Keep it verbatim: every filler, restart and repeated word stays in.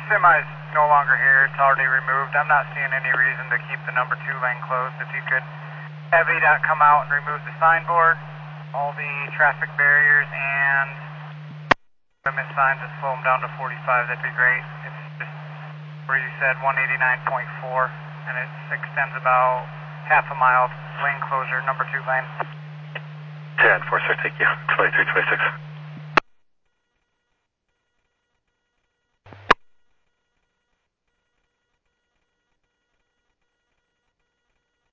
semi's no longer here. It's already removed. I'm not seeing any reason to keep the number two lane closed. If you could have A D O T come out and remove the signboard, all the traffic barriers, and limit signs, and slow them down to forty-five, that'd be great. It's just where you said one eighty-nine point four, and it extends about half a mile lane closure, number two lane. ten four, sir, thank you. twenty-three twenty-six.